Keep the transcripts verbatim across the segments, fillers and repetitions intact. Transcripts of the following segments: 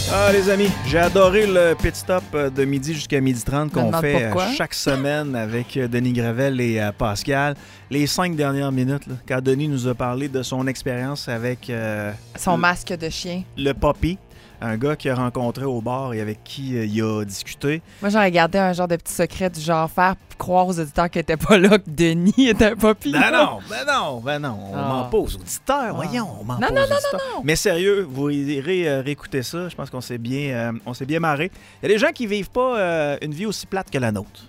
Ah, les amis, j'ai adoré le pit stop de midi jusqu'à midi trente qu'on fait pourquoi. chaque semaine avec Denis Gravel et euh, Pascal. Les cinq dernières minutes, là, quand Denis nous a parlé de son expérience avec... Euh, son le, masque de chien. Le Poppy, un gars qu'il a rencontré au bar et avec qui euh, il a discuté. Moi, j'aurais gardé un genre de petit secret du genre faire croire aux auditeurs qu'il n'était pas là, que Denis était un Poppy. Ben non, ben non, ben non. On oh. ment pas aux auditeurs, oh. voyons. On ment non, pas non, aux non, auditeurs. non, non. Mais sérieux, vous irez euh, réécouter ça. Je pense qu'on s'est bien, euh, on s'est bien marré. Il y a des gens qui vivent pas euh, une vie aussi plate que la nôtre.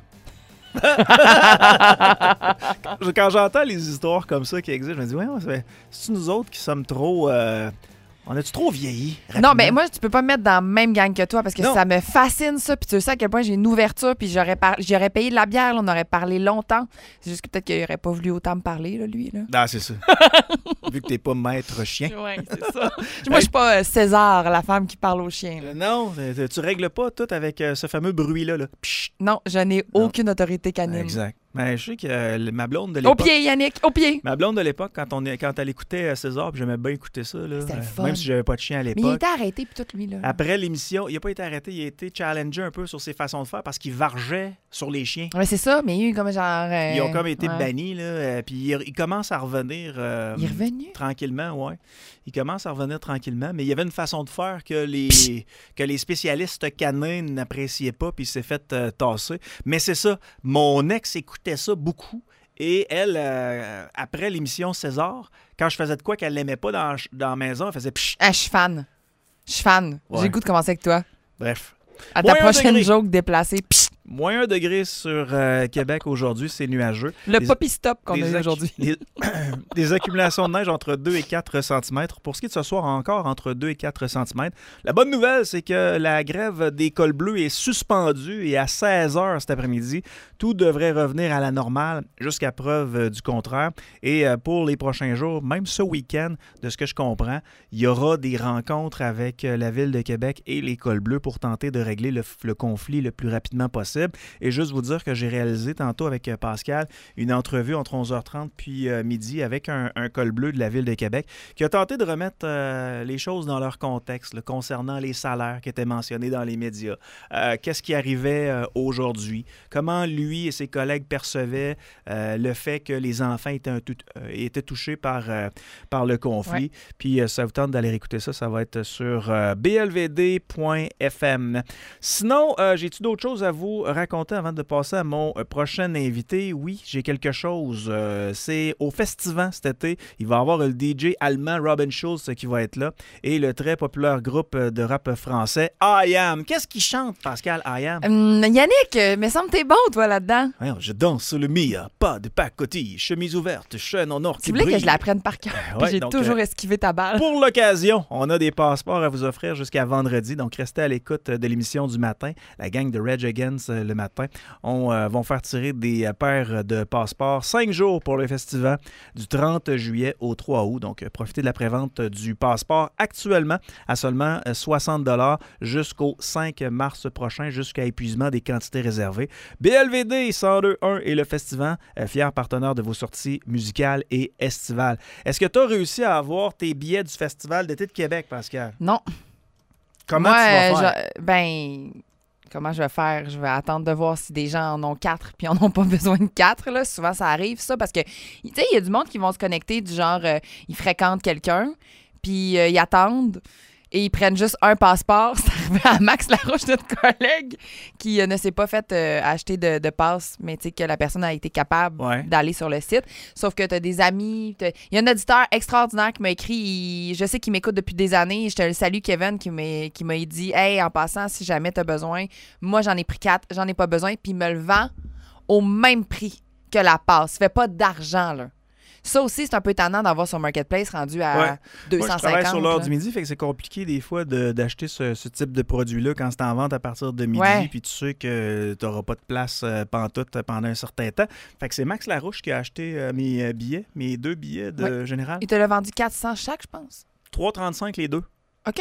Quand j'entends les histoires comme ça qui existent, je me dis, ouais, c'est, c'est nous autres qui sommes trop... Euh, on a-tu trop vieilli? Rapidement? Non, mais moi, tu peux pas me mettre dans la même gang que toi parce que non. ça me fascine, ça. Puis tu sais à quel point j'ai une ouverture. Puis j'aurais, par... j'aurais payé de la bière. Là, on aurait parlé longtemps. C'est juste que peut-être qu'il aurait pas voulu autant me parler, là, lui. Là. Ah, c'est ça. Vu que t'es pas maître chien. Oui, c'est ça. Moi, je suis pas euh, César, la femme qui parle au chien. Euh, non, tu règles pas tout avec euh, ce fameux bruit-là. Là. Non, je n'ai non. aucune autorité canine. Exact. Mais je sais que euh, ma blonde de l'époque... Au pied, Yannick, au pied! Ma blonde de l'époque, quand, on, quand elle écoutait César, puis j'aimais bien écouter ça, là, c'était le fun. Même si j'avais pas de chien à l'époque. Mais il était arrêté, puis tout, lui, là. Après l'émission, il a pas été arrêté, il a été challengé un peu sur ses façons de faire parce qu'il vargeait sur les chiens. Ouais, c'est ça, mais il y a eu comme genre... Euh, ils ont comme été ouais. bannis, là, euh, puis il, il commence à revenir... Euh, il est revenu? Tranquillement, ouais. Il commence à revenir tranquillement, mais il y avait une façon de faire que les, que les spécialistes canins n'appréciaient pas, puis il s'est fait euh, tasser. Mais c'est ça, mon ex écoutait ça beaucoup. Et elle, euh, après l'émission César, quand je faisais de quoi qu'elle l'aimait pas dans, dans la maison, elle faisait pshh. Ah, je suis fan. Je suis fan. Ouais. J'ai le goût de commencer avec toi. Bref. À ta prochaine joke déplacée. Pshh. Moins un degré sur euh, Québec aujourd'hui, c'est nuageux. Le des, Poppy Stop qu'on a eu accu- aujourd'hui. Des, des accumulations de neige entre deux et quatre centimètres. Pour ce qui est de ce soir, encore entre deux et quatre centimètres. La bonne nouvelle, c'est que la grève des cols bleus est suspendue et à seize heures cet après-midi, tout devrait revenir à la normale jusqu'à preuve euh, du contraire. Et euh, pour les prochains jours, même ce week-end, de ce que je comprends, il y aura des rencontres avec euh, la Ville de Québec et les cols bleus pour tenter de régler le, le conflit le plus rapidement possible. Et juste vous dire que j'ai réalisé tantôt avec Pascal une entrevue entre onze heures trente puis euh, midi avec un, un col bleu de la Ville de Québec qui a tenté de remettre euh, les choses dans leur contexte là, concernant les salaires qui étaient mentionnés dans les médias. Euh, qu'est-ce qui arrivait euh, aujourd'hui? Comment lui et ses collègues percevaient euh, le fait que les enfants étaient, un tout, euh, étaient touchés par, euh, par le conflit. Ouais. Puis euh, ça vous tente d'aller écouter ça, ça va être sur euh, b l v d point f m. Sinon, euh, j'ai-tu d'autres choses à vous raconter avant de passer à mon euh, prochain invité? Oui, j'ai quelque chose. Euh, c'est au Festivant cet été. Il va y avoir le D J allemand Robin Schulz qui va être là et le très populaire groupe de rap français I Am. Qu'est-ce qu'il chante, Pascal, I Am? Hum, Yannick, me semble que t'es bon, toi, là-dedans. Ouais, je danse sur le Mia, pas de pacotille, chemise ouverte, chaîne en or qui Tu voulais brille. que je l'apprenne par cœur. Ouais, j'ai donc, toujours euh, esquivé ta balle. Pour l'occasion, on a des passeports à vous offrir jusqu'à vendredi. Donc, restez à l'écoute de l'émission du matin. La gang de Rage Against le matin on euh, vont faire tirer des euh, paires de passeports. Cinq jours pour le festival du trente juillet au trois août. Donc, euh, profitez de la prévente du passeport actuellement à seulement euh, soixante dollars jusqu'au cinq mars prochain, jusqu'à épuisement des quantités réservées. B L V D cent deux point un et le festival, euh, fier partenaire de vos sorties musicales et estivales. Est-ce que tu as réussi à avoir tes billets du Festival d'été de Québec, Pascal? Non. Comment Moi, tu vas faire? Je, ben... Comment je vais faire? Je vais attendre de voir si des gens en ont quatre puis en ont pas besoin de quatre. Là. Souvent, ça arrive, ça, parce que, tu sais, il y a du monde qui vont se connecter du genre, euh, ils fréquentent quelqu'un, puis euh, ils attendent et ils prennent juste un passeport. C'est arrivé à Max Larouche, notre collègue, qui euh, ne s'est pas fait euh, acheter de, de passe, mais tu sais, que la personne a été capable ouais. d'aller sur le site. Sauf que tu as des amis. Il y a un auditeur extraordinaire qui m'a écrit. Il, je sais qu'il m'écoute depuis des années. Je te le salue, Kevin, qui m'a, qui m'a dit « Hey, en passant, si jamais tu as besoin, moi, j'en ai pris quatre, j'en ai pas besoin. » Puis il me le vend au même prix que la passe. Il fait pas d'argent, là. Ça aussi, c'est un peu étonnant d'avoir son marketplace rendu à ouais. deux cent cinquante. Moi, je travaille sur l'heure du midi, fait que c'est compliqué des fois de, d'acheter ce, ce type de produit-là quand c'est en vente à partir de midi, ouais. puis tu sais que tu n'auras pas de place euh, pantoute pendant un certain temps. Fait que c'est Max Larouche qui a acheté euh, mes euh, billets, mes deux billets de ouais. Général. Il te l'a vendu quatre cents chaque, je pense. trois trente-cinq les deux. OK.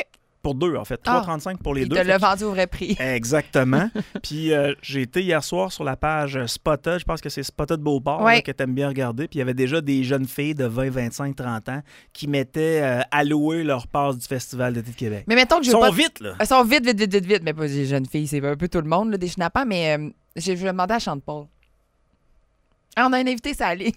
pour deux, en fait. trois virgule trente-cinq pour les il deux. Il te l'a vendu au vrai prix. Exactement. Puis euh, j'ai été hier soir sur la page Spotted, je pense que c'est Spotted Beauport ouais. là, que tu aimes bien regarder. Puis il y avait déjà des jeunes filles de vingt, vingt-cinq, trente ans qui mettaient euh, à louer leur passe du Festival d'été de Québec. Mais mettons que je Ils sont pas... vite, là. Ils sont vite, vite, vite, vite, vite. Mais pas des jeunes filles, c'est un peu tout le monde, là, des schnappants. Mais euh, je vais demander à Chante-Paul. Ah, on a un invité, ça allait.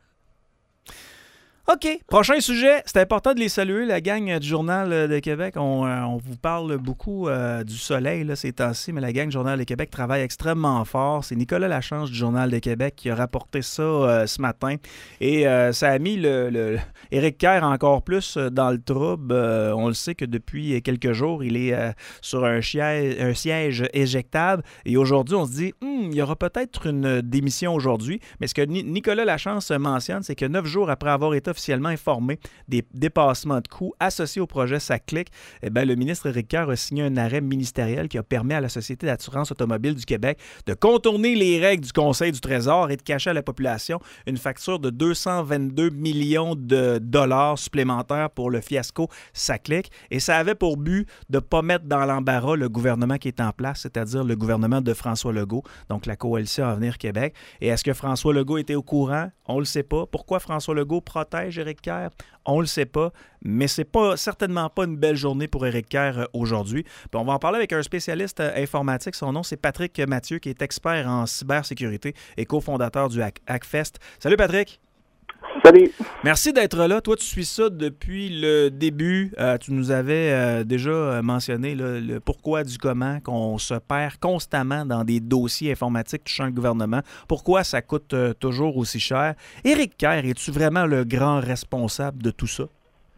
OK. Prochain sujet. C'est important de les saluer, la gang du Journal de Québec. On, euh, on vous parle beaucoup euh, du soleil là, ces temps-ci, mais la gang du Journal de Québec travaille extrêmement fort. C'est Nicolas Lachance du Journal de Québec qui a rapporté ça euh, ce matin. Et euh, ça a mis le, le Éric Kerr encore plus dans le trouble. Euh, on le sait que depuis quelques jours, il est euh, sur un, siège, un siège éjectable. Et aujourd'hui, on se dit, hm, il y aura peut-être une démission aujourd'hui. Mais ce que Ni- Nicolas Lachance mentionne, c'est que neuf jours après avoir été officiellement informé des dépassements de coûts associés au projet SACLIC, eh bien, le ministre Éric Kerr a signé un arrêt ministériel qui a permis à la Société d'assurance automobile du Québec de contourner les règles du Conseil du Trésor et de cacher à la population une facture de deux cent vingt-deux millions de dollars supplémentaires pour le fiasco SACLIC. Et ça avait pour but de ne pas mettre dans l'embarras le gouvernement qui est en place, c'est-à-dire le gouvernement de François Legault, donc la coalition Avenir Québec. Et est-ce que François Legault était au courant? On ne le sait pas. Pourquoi François Legault protège Éric Kerr? On le sait pas, mais c'est pas certainement pas une belle journée pour Éric Kerr aujourd'hui. Puis on va en parler avec un spécialiste informatique. Son nom, c'est Patrick Mathieu, qui est expert en cybersécurité et cofondateur du Hack- Hackfest. Salut Patrick! Salut! Merci d'être là. Toi, tu suis ça depuis le début. Euh, tu nous avais euh, déjà mentionné là, le pourquoi du comment, qu'on se perd constamment dans des dossiers informatiques touchant le gouvernement. Pourquoi ça coûte euh, toujours aussi cher? Éric Kerr, es-tu vraiment le grand responsable de tout ça?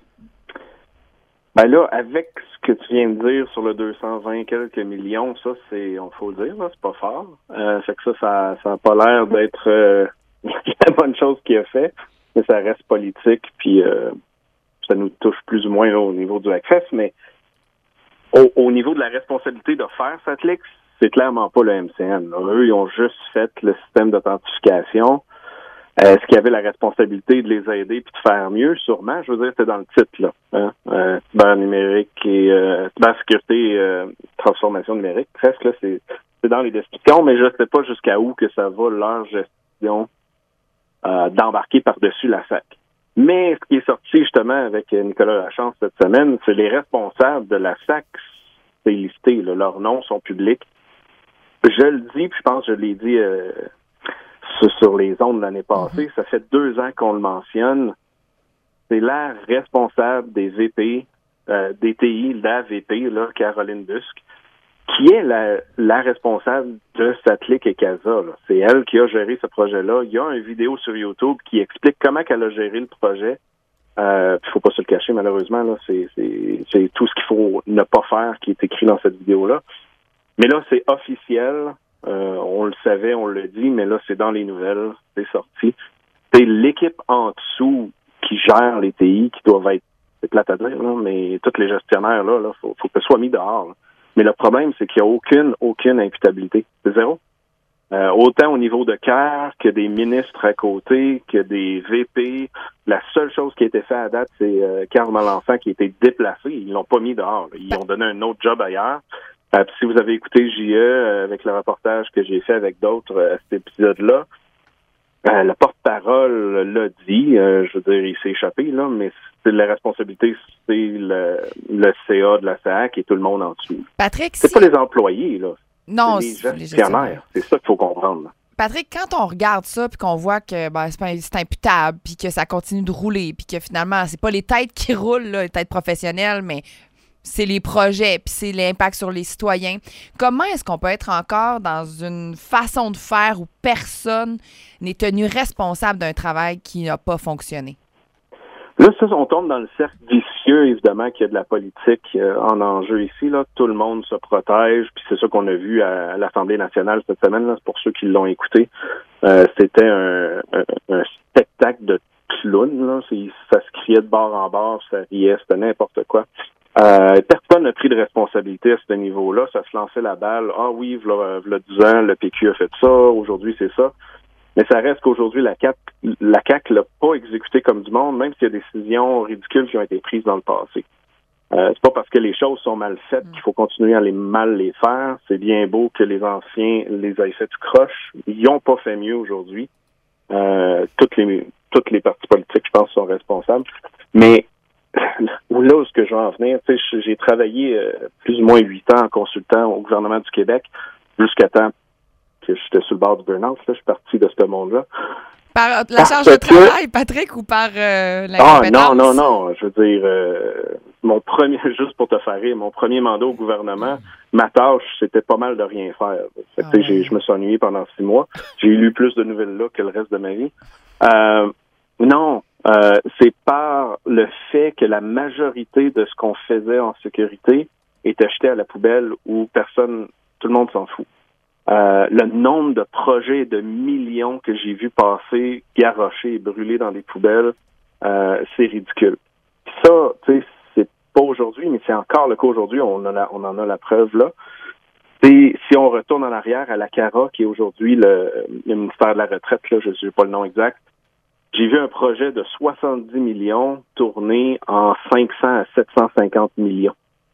Ben là, avec ce que tu viens de dire sur le deux cent vingt quelques millions, ça, c'est, on faut le dire, là, c'est pas fort. Euh, fait que ça, ça, ça a pas l'air d'être euh, la bonne chose qu'il a fait. Mais ça reste politique, puis euh, ça nous touche plus ou moins là, au niveau du Hackfest, mais au, au niveau de la responsabilité de faire SACLIC, c'est clairement pas le M C N. Là. Eux, ils ont juste fait le système d'authentification. Est-ce qu'il y avait la responsabilité de les aider puis de faire mieux? Sûrement. Je veux dire, c'était dans le titre, là. Hein? Euh, cyber numérique et euh, cybersécurité et euh, transformation numérique. Presque, là, c'est, c'est dans les descriptions, mais je sais pas jusqu'à où que ça va leur gestion Euh, d'embarquer par-dessus la S A C. Mais ce qui est sorti justement avec Nicolas Lachance cette semaine, c'est les responsables de la S A C, c'est listé, là, leurs noms sont publics. Je le dis, puis je pense que je l'ai dit euh, sur, sur les ondes l'année passée, ça fait deux ans qu'on le mentionne. C'est la responsable des V P, euh, des T I, la V P, là, Caroline Busque, qui est la, la responsable de SACLIC et CASA. Là. C'est elle qui a géré ce projet-là. Il y a une vidéo sur YouTube qui explique comment elle a géré le projet. Euh, il faut pas se le cacher, malheureusement. Là, c'est, c'est, c'est tout ce qu'il faut ne pas faire qui est écrit dans cette vidéo-là. Mais là, c'est officiel. Euh, on le savait, on le dit, mais là, c'est dans les nouvelles. C'est sorti. C'est l'équipe en dessous qui gère les T I qui doivent être, c'est plate à dire, là, mais tous les gestionnaires, là, là, faut, faut que ce soit mis dehors. Là. Mais le problème, c'est qu'il n'y a aucune, aucune imputabilité. C'est zéro. Euh, autant au niveau de Kerr que des ministres à côté, que des V P. La seule chose qui a été faite à date, c'est euh, Carl Malenfant qui a été déplacé. Ils l'ont pas mis dehors. Là. Ils ont donné un autre job ailleurs. Euh, si vous avez écouté J E euh, avec le reportage que j'ai fait avec d'autres euh, à cet épisode-là, euh, le porte-parole l'a dit. Euh, je veux dire, il s'est échappé, là, mais c'est la responsabilité, c'est le, le C A de la S A C et tout le monde en dessous. Patrick, c'est si... pas les employés, là. Non, c'est les c'est gestionnaires. C'est ça qu'il faut comprendre. Là. Patrick, quand on regarde ça puis qu'on voit que ben, c'est, pas, c'est imputable puis que ça continue de rouler puis que finalement, c'est pas les têtes qui roulent, là, les têtes professionnelles, mais c'est les projets puis c'est l'impact sur les citoyens. Comment est-ce qu'on peut être encore dans une façon de faire où personne n'est tenu responsable d'un travail qui n'a pas fonctionné? Là, ça, on tombe dans le cercle vicieux, évidemment, qu'il y a de la politique euh, en enjeu ici. Là, tout le monde se protège, puis c'est ça qu'on a vu à, à l'Assemblée nationale cette semaine. Là, c'est pour ceux qui l'ont écouté. Euh, c'était un, un, un spectacle de clown. Là, c'est, ça se criait de bord en bord, ça riait, c'était n'importe quoi. Euh, personne n'a pris de responsabilité à ce niveau-là. Ça se lançait la balle. Ah oui, v'là, v'là dix ans, le P Q a fait ça. Aujourd'hui, c'est ça. Mais ça reste qu'aujourd'hui, la C A Q, la C A Q l'a pas exécuté comme du monde, même s'il y a des décisions ridicules qui ont été prises dans le passé. Euh, c'est pas parce que les choses sont mal faites qu'il faut continuer à les mal les faire. C'est bien beau que les anciens les aient fait tout croche. Ils n'ont pas fait mieux aujourd'hui. Euh, toutes les toutes les partis politiques, je pense, sont responsables. Mais là où ce que je veux en venir, tu sais, j'ai travaillé euh, plus ou moins huit ans en consultant au gouvernement du Québec jusqu'à temps que j'étais sur le bord du burn-out. Là, je suis parti de ce monde-là. Par la Parce charge de que... travail, Patrick, ou par euh, l'incompétence? Ah, non, non, non. Je veux dire, euh, mon premier, juste pour te faire rire, mon premier mandat au gouvernement, ma tâche, c'était pas mal de rien faire. Fait que, ah, ouais. Je me suis ennuyé pendant six mois. J'ai lu plus de nouvelles là que le reste de ma vie. Euh, non, euh, c'est par le fait que la majorité de ce qu'on faisait en sécurité était jeté à la poubelle où personne, tout le monde s'en fout. Euh, le nombre de projets de millions que j'ai vu passer, garrochés et brûlés dans des poubelles, euh, c'est ridicule. Puis ça, tu sais, c'est pas aujourd'hui, mais c'est encore le cas aujourd'hui. On, a la, on en a la preuve là. Et si on retourne en arrière à la C A R A, qui est aujourd'hui le, le ministère de la Retraite, là, je ne sais pas le nom exact, j'ai vu un projet de soixante-dix millions tourner en cinq cents à sept cent cinquante millions.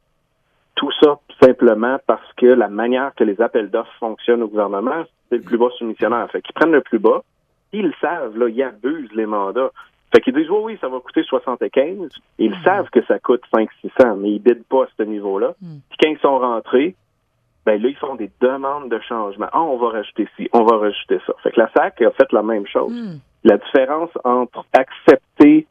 Tout ça simplement parce que la manière que les appels d'offres fonctionnent au gouvernement, c'est le plus bas soumissionnaire. Fait qu'ils prennent le plus bas, ils le savent, là, ils abusent les mandats. Fait qu'ils disent, oui, oui, ça va coûter soixante-quinze. Ils mmh. savent que ça coûte cinq cents à six cents, mais ils bident pas à ce niveau-là. Mmh. Puis quand ils sont rentrés, ben là, ils font des demandes de changement. Ah, on va rajouter ci, on va rajouter ça. Fait que la S A C a fait la même chose. Mmh. La différence entre accepter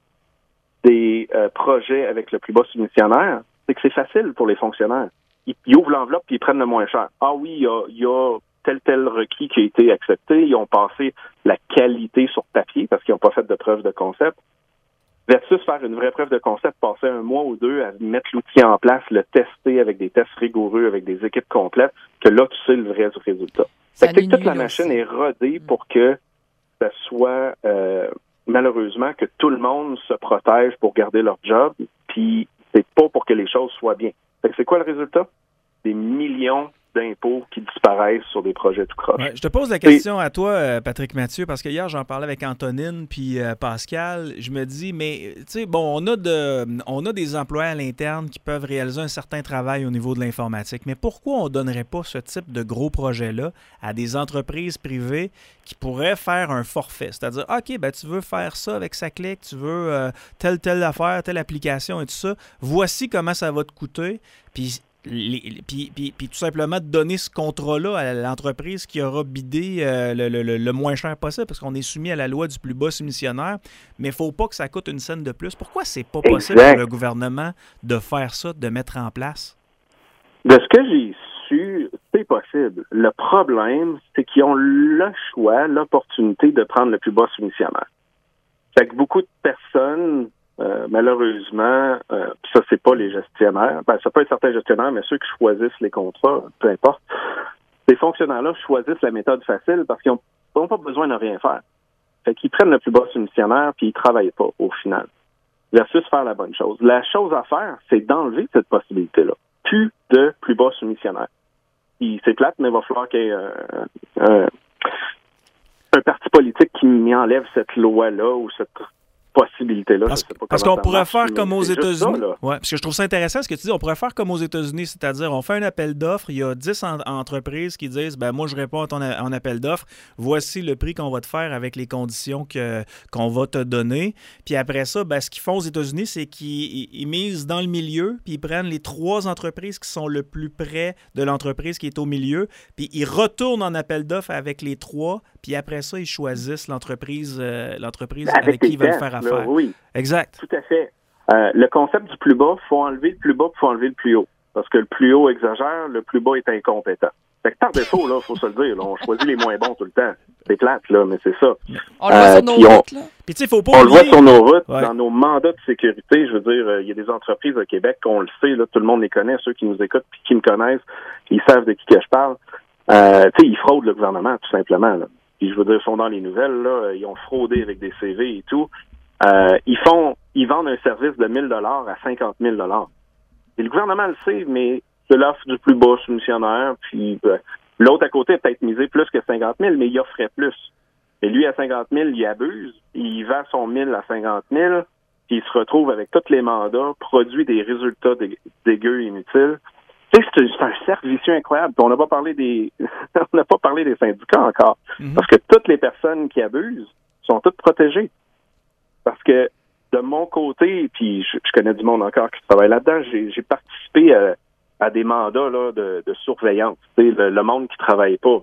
des euh, projets avec le plus bas soumissionnaire, c'est que c'est facile pour les fonctionnaires. Ils, ils ouvrent l'enveloppe et ils prennent le moins cher. Ah oui, il y a, y a tel tel requis qui a été accepté. Ils ont passé la qualité sur papier parce qu'ils n'ont pas fait de preuve de concept. Versus faire une vraie preuve de concept, passer un mois ou deux à mettre l'outil en place, le tester avec des tests rigoureux, avec des équipes complètes, que là, tu sais le vrai résultat. Fait que toute la machine aussi est rodée pour que ça soit, euh, malheureusement, que tout le monde se protège pour garder leur job, puis c'est pas pour que les choses soient bien. Fait que c'est quoi le résultat? Des millions d'impôts qui disparaissent sur des projets tout croche. Ouais, je te pose la question à toi, Patrick Mathieu, parce que hier, j'en parlais avec Antonine puis euh, Pascal. Je me dis, mais, tu sais, bon, on a, de, on a des employés à l'interne qui peuvent réaliser un certain travail au niveau de l'informatique, mais pourquoi on ne donnerait pas ce type de gros projet-là à des entreprises privées qui pourraient faire un forfait? C'est-à-dire, OK, ben tu veux faire ça avec SACLIC, tu veux euh, telle, telle affaire, telle application et tout ça, voici comment ça va te coûter, puis Les, puis, puis, puis tout simplement de donner ce contrat-là à l'entreprise qui aura bidé euh, le, le, le moins cher possible, parce qu'on est soumis à la loi du plus bas soumissionnaire, mais il ne faut pas que ça coûte une scène de plus. Pourquoi c'est pas possible exact. Pour le gouvernement de faire ça, de mettre en place? De ce que j'ai su, c'est possible. Le problème, c'est qu'ils ont le choix, l'opportunité de prendre le plus bas soumissionnaire. Fait que beaucoup de personnes... Euh, malheureusement, euh, ça, c'est pas les gestionnaires. Ben, ça peut être certains gestionnaires, mais ceux qui choisissent les contrats, peu importe. Ces fonctionnaires-là choisissent la méthode facile parce qu'ils n'ont pas besoin de rien faire. Fait qu'ils prennent le plus bas soumissionnaire puis ils travaillent pas, au final. Versus faire la bonne chose. La chose à faire, c'est d'enlever cette possibilité-là. Plus de plus bas soumissionnaire. Puis c'est plate, mais il va falloir qu'il y ait euh, euh, un parti politique qui m'y enlève cette loi-là ou cette possibilité-là. Parce, parce qu'on pourrait marche, faire comme aux États-Unis. Ouais, parce que je trouve ça intéressant ce que tu dis. On pourrait faire comme aux États-Unis, c'est-à-dire on fait un appel d'offres, il y a dix en- entreprises qui disent ben moi je réponds à ton a- en appel d'offres, voici le prix qu'on va te faire avec les conditions que, qu'on va te donner. Puis après ça, ben, ce qu'ils font aux États-Unis, c'est qu'ils ils misent dans le milieu, puis ils prennent les trois entreprises qui sont le plus près de l'entreprise qui est au milieu, puis ils retournent en appel d'offres avec les trois, puis après ça, ils choisissent l'entreprise, euh, l'entreprise avec, avec qui ils veulent faire affaire. Oui. Exact. Tout à fait. Euh, le concept du plus bas, il faut enlever le plus bas, il faut enlever le plus haut. Parce que le plus haut exagère, le plus bas est incompétent. Fait que par défaut, là, faut se le dire, là, on choisit les moins bons tout le temps. C'est plate, là, mais c'est ça. On le voit euh, sur nos on, routes, là. Puis, tu sais, faut pas on oublier... le voit sur nos routes, ouais. Dans nos mandats de sécurité. Je veux dire, il y a des entreprises au Québec qu'on le sait, là, tout le monde les connaît, ceux qui nous écoutent puis qui me connaissent, ils savent de qui que je parle. Euh, tu sais, ils fraudent le gouvernement, tout simplement, là. Puis, je veux dire, ils sont dans les nouvelles, là, ils ont fraudé avec des C V et tout. Euh, ils font, ils vendent un service de mille dollars à cinquante mille dollars. Et le gouvernement le sait, mais c'est l'offre du plus bas soumissionnaire, puis euh, l'autre à côté a peut-être misé plus que cinquante mille, mais il offrait plus. Et lui, à cinquante mille, il abuse, il vend son mille à cinquante mille, puis il se retrouve avec tous les mandats, produit des résultats dé- dégueux et inutiles. Tu sais, c'est, c'est un cercle vicieux incroyable. Puis on n'a pas parlé des on n'a pas parlé des syndicats encore. Mm-hmm. Parce que toutes les personnes qui abusent sont toutes protégées. Parce que de mon côté, puis je, je connais du monde encore qui travaille là-dedans, j'ai, j'ai participé à, à des mandats là, de, de surveillance. Tu sais, le, le monde qui travaille pas.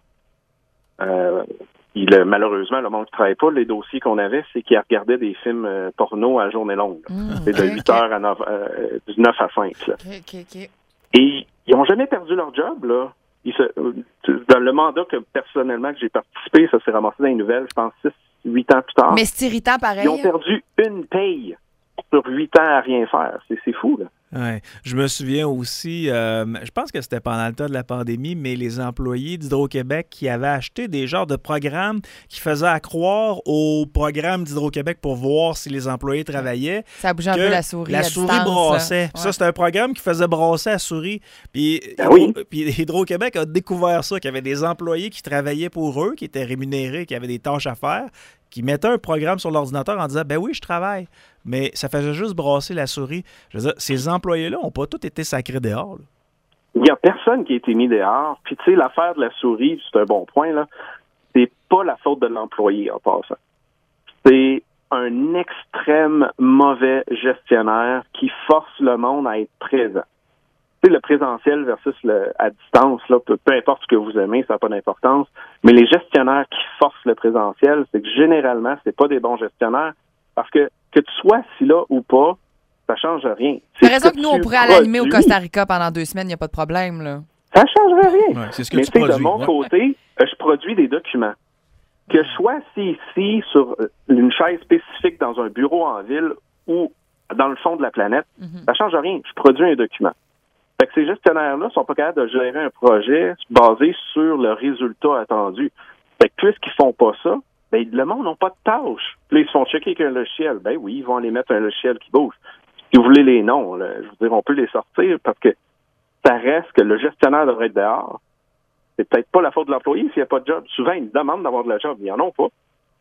Euh, il, malheureusement, le monde qui travaille pas, les dossiers qu'on avait, c'est qu'ils regardaient des films euh, porno à journée longue. Mmh, c'est de okay, huit heures à neuf, euh, du neuf à cinq. Là. Okay, okay, okay. Et ils n'ont jamais perdu leur job, là. Ils se, dans le mandat que personnellement que j'ai participé, ça s'est ramassé dans les nouvelles, je pense, six, huit ans plus tard. Mais c'est irritant pareil. Ils ont perdu une paye sur huit ans à rien faire. C'est, c'est fou, là. Ouais. Je me souviens aussi, euh, je pense que c'était pendant le temps de la pandémie, mais les employés d'Hydro-Québec qui avaient acheté des genres de programmes qui faisaient accroire au programme d'Hydro-Québec pour voir si les employés travaillaient. Ça bougeait un peu la souris. La à souris distance, brassait. Ouais. Ça, c'était un programme qui faisait brasser la souris. Puis, ben oui. puis Hydro-Québec a découvert ça, qu'il y avait des employés qui travaillaient pour eux, qui étaient rémunérés, qui avaient des tâches à faire, qui mettaient un programme sur l'ordinateur en disant « Ben oui, je travaille ». Mais ça faisait juste brasser la souris. Je veux dire, ces employés-là n'ont pas tous été sacrés dehors. Là. Il n'y a personne qui a été mis dehors. Puis, tu sais, l'affaire de la souris, c'est un bon point, là. C'est pas la faute de l'employé, en passant. C'est un extrême mauvais gestionnaire qui force le monde à être présent. Tu sais, le présentiel versus le à distance, là, peu, peu importe ce que vous aimez, ça n'a pas d'importance. Mais les gestionnaires qui forcent le présentiel, c'est que généralement, c'est pas des bons gestionnaires parce que que tu sois assis là ou pas, ça change rien. T'as raison que, que nous, on pourrait aller animer au Costa Rica pendant deux semaines, il n'y a pas de problème, là. Ça changerait rien. Ouais, c'est ce que mais tu produis. De mon ouais. côté, je produis des documents. Que je sois assis ici sur une chaise spécifique dans un bureau en ville ou dans le fond de la planète, mm-hmm. ça change rien. Je produis un document. Fait que ces gestionnaires-là sont pas capables de gérer un projet basé sur le résultat attendu. Fait que puisqu'ils font pas ça, ben, le monde n'a pas de tâches. Puis là, ils se font checker avec un logiciel. Ben oui, ils vont aller mettre un logiciel qui bouge. Si vous voulez les noms, là, je veux dire, on peut les sortir parce que ça reste que le gestionnaire devrait être dehors. C'est peut-être pas la faute de l'employé s'il n'y a pas de job. Souvent, ils demandent d'avoir de la job. Ils n'en ont pas.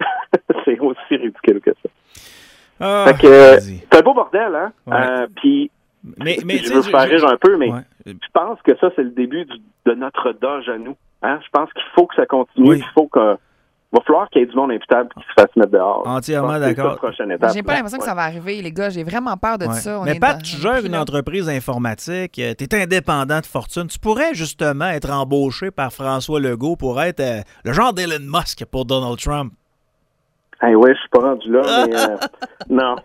C'est aussi ridicule que ça. Ah, fait que, euh, c'est un beau bordel, hein? Ouais. Euh, puis, mais, mais, je veux je, faire je, rire un peu, mais ouais. je pense que ça, c'est le début du, de notre doge à nous. Hein? Je pense qu'il faut que ça continue. Oui. Il faut que... Il va falloir qu'il y ait du monde imputable qui se fasse mettre dehors. Entièrement d'accord. Étape, j'ai pas l'impression ouais. que ça va arriver, les gars. J'ai vraiment peur de ouais. ça. On Mais est Pat, dans... tu gères une entreprise informatique, tu es indépendant de fortune. Tu pourrais justement être embauché par François Legault pour être euh, le genre d'Elon Musk pour Donald Trump. Hey, ouais, je suis pas rendu là, mais euh, non.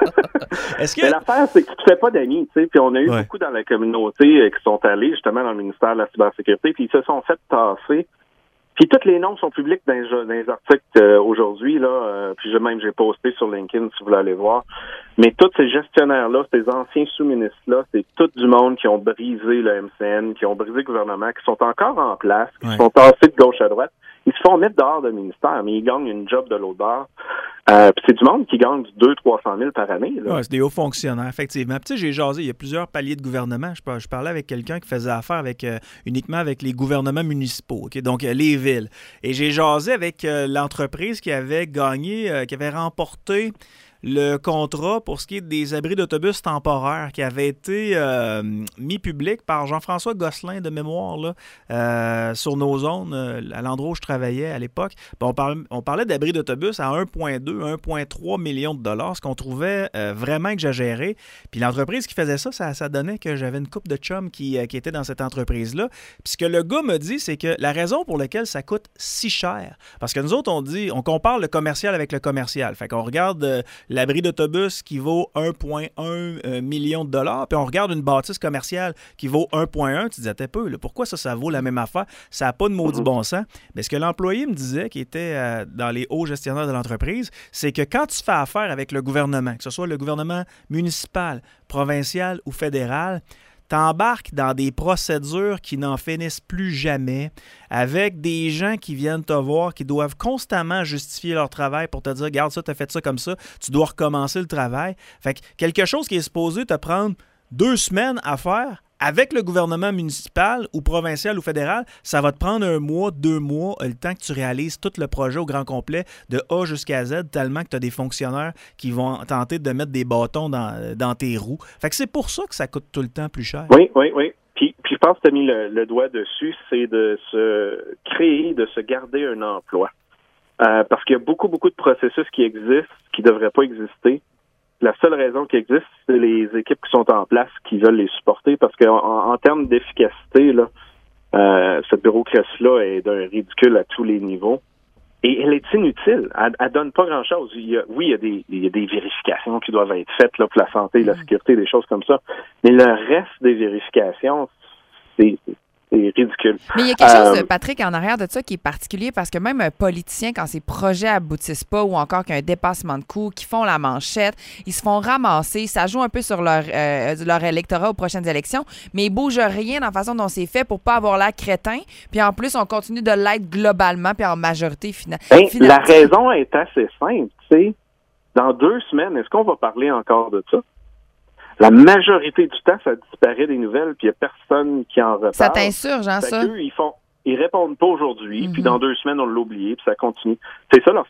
Est-ce que... Mais l'affaire, c'est que tu te fais pas d'amis, tu sais. Puis on a eu ouais. beaucoup dans la communauté euh, qui sont allés justement dans le ministère de la cybersécurité, puis ils se sont fait tasser. Puis tous les noms sont publics dans les, dans les articles euh, aujourd'hui, là. Euh, puis j'ai même j'ai posté sur LinkedIn si vous voulez aller voir. Mais tous ces gestionnaires-là, ces anciens sous-ministres-là, c'est tout du monde qui ont brisé le M C N, qui ont brisé le gouvernement, qui sont encore en place, qui ouais. sont tassés de gauche à droite. Ils se font mettre dehors de ministère, mais ils gagnent une job de l'autre bord. Euh, puis c'est du monde qui gagne du deux cents à trois cent mille par année. Là. Ouais, c'est des hauts fonctionnaires, effectivement. Puis tu sais, j'ai jasé, il y a plusieurs paliers de gouvernement. Je, je parlais avec quelqu'un qui faisait affaire avec euh, uniquement avec les gouvernements municipaux, okay? Donc euh, les villes. Et j'ai jasé avec euh, l'entreprise qui avait gagné, euh, qui avait remporté le contrat pour ce qui est des abris d'autobus temporaires qui avait été euh, mis public par Jean-François Gosselin de mémoire là, euh, sur nos zones, euh, à l'endroit où je travaillais à l'époque. Bon, on, parle, on parlait d'abris d'autobus à un virgule deux, un virgule trois millions de dollars, ce qu'on trouvait euh, vraiment exagéré. Puis l'entreprise qui faisait ça, ça, ça donnait que j'avais une couple de chums qui, euh, qui étaient dans cette entreprise-là. Puis ce que le gars me dit, c'est que la raison pour laquelle ça coûte si cher, parce que nous autres, on dit, on compare le commercial avec le commercial. Fait qu'on regarde euh, l'abri d'autobus qui vaut un virgule un million de dollars, puis on regarde une bâtisse commerciale qui vaut un virgule un, tu disais, t'es peu, là, pourquoi ça, ça vaut la même affaire? Ça n'a pas de maudit bon sens. Mais ce que l'employé me disait, qui était euh, dans les hauts gestionnaires de l'entreprise, c'est que quand tu fais affaire avec le gouvernement, que ce soit le gouvernement municipal, provincial ou fédéral, t'embarques dans des procédures qui n'en finissent plus jamais, avec des gens qui viennent te voir, qui doivent constamment justifier leur travail pour te dire « Regarde ça, t'as fait ça comme ça, tu dois recommencer le travail. » Fait que quelque chose qui est supposé te prendre deux semaines à faire Avec le gouvernement municipal ou provincial ou fédéral, ça va te prendre un mois, deux mois, le temps que tu réalises tout le projet au grand complet, de A jusqu'à Z, tellement que tu as des fonctionnaires qui vont tenter de mettre des bâtons dans, dans tes roues. Fait que c'est pour ça que ça coûte tout le temps plus cher. Oui, oui, oui. Puis, puis je pense que tu as mis le, le doigt dessus, c'est de se créer, de se garder un emploi. Euh, parce qu'il y a beaucoup, beaucoup de processus qui existent, qui ne devraient pas exister. La seule raison qui existe, c'est les équipes qui sont en place qui veulent les supporter parce qu'en en, en termes d'efficacité, là, euh, cette bureaucratie-là est d'un ridicule à tous les niveaux. Et elle est inutile. Elle, elle donne pas grand-chose. Il y a, oui, il y, a des, il y a des vérifications qui doivent être faites là, pour la santé, la sécurité, des choses comme ça. Mais le reste des vérifications, c'est... C'est ridicule. Mais il y a quelque chose, euh, Patrick, en arrière de ça qui est particulier parce que même un politicien, quand ses projets aboutissent pas ou encore qu'un dépassement de coûts, qui font la manchette, ils se font ramasser, ça joue un peu sur leur, euh, leur électorat aux prochaines élections, mais ils bougent rien dans la façon dont c'est fait pour pas avoir l'air crétin. Puis en plus, on continue de l'être globalement puis en majorité fina- ben, finalement. La raison est assez simple. Tu sais, dans deux semaines, est-ce qu'on va parler encore de ça? La majorité du temps, ça disparaît des nouvelles, puis il n'y a personne qui en reparle. Ça t'insurge, hein, fait ça? Eux, ils font, ils répondent pas aujourd'hui, Mm-hmm. puis dans deux semaines, on l'a oublié, puis ça continue. C'est ça leur